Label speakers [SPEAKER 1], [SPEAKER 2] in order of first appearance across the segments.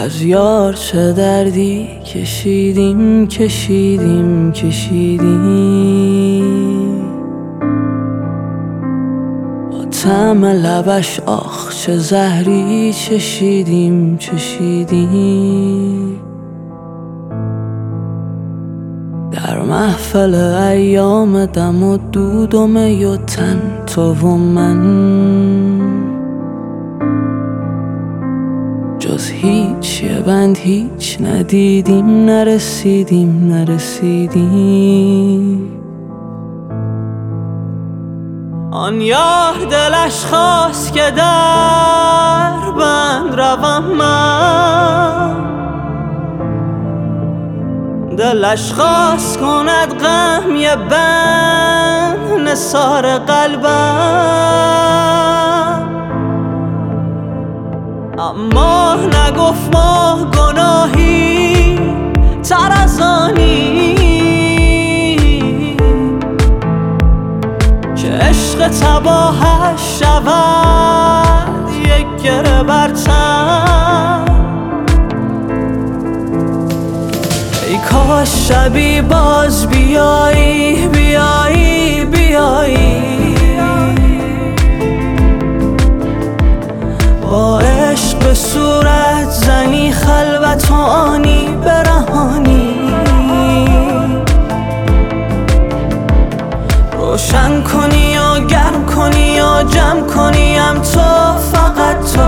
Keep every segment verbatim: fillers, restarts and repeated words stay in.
[SPEAKER 1] از یار چه دردی کشیدیم کشیدیم کشیدیم، با طعم لبش آخ چه زهری چشیدیم چشیدیم. در محفل ایام دم و دود و می و تن تو و من، جز هیچ یه بند هیچ ندیدیم نرسیدیم نرسیدیم. آن یار دلش خواست که در بند روم من، دلش خواست کند غم یه بند نثار قلبم، اما نگفت ما گناهی تر از آنی که عشق تباهش شود یک گره بر تن. ای کاش شبی باز بیایی بیایی بیایی، با عشق به صورت زنی خلوت و آنی برهانی، روشن کنی یا گرم کنی یا جمع کنیم تو فقط تو،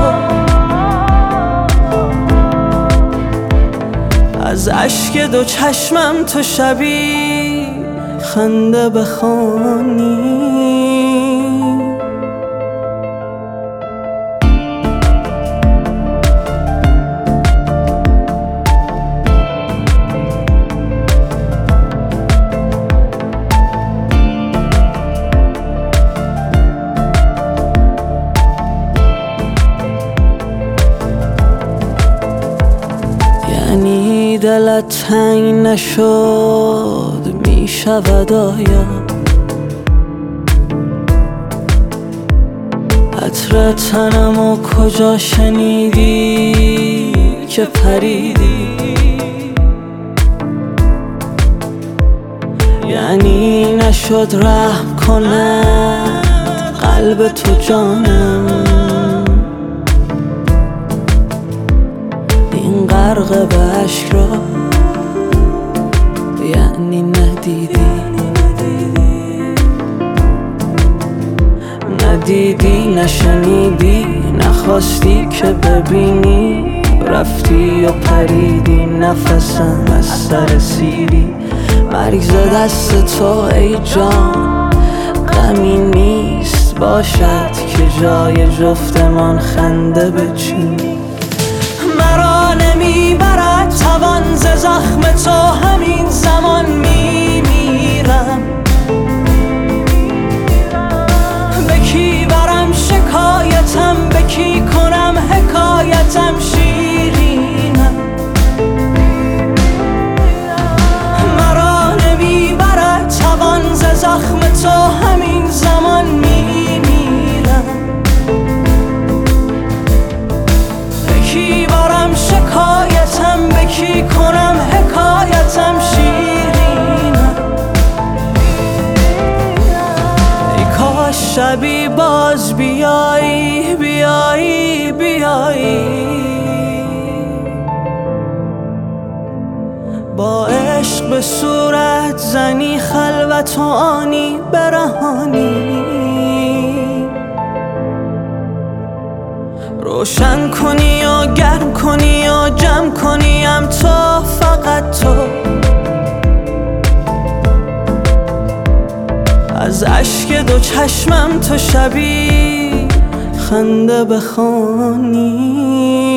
[SPEAKER 1] از اشک دو چشمم تو شبی خنده بخوانی. یعنی دلت تنگ نشد می شود آیا، عطر تنم و کجا شنیدی که پریدی، یعنی نشد رحم کند قلب تو جانم، این غرق به عشق را یعنی ندیدی ندیدی نشنیدی نخواستی که ببینی، رفتی و پریدی نفسم از سر سیری. مرگ ز دست تو ای جان غمی نیست باشد که جای جفتمان خنده بچینی. مرا نمیبرد توان ز زخم تو همین زمان میمیرم، به کی برم شکایتم به کی کنم حکایتم شیرینم. مرا نمیبرد توان ز زخم تو همین زمان میمیرم، به کی برم شکایتم به کی کنم حکایتم شیرینم. ای کاش شبی باز بیایی بیایی بیایی، با عشق به صورت زنی خلوت و آنی برهانی، روشن کنی یا گرم کنی یا جمع کنیم تو فقط تو، از اشک دو چشمم تو شبی خنده بخوانی.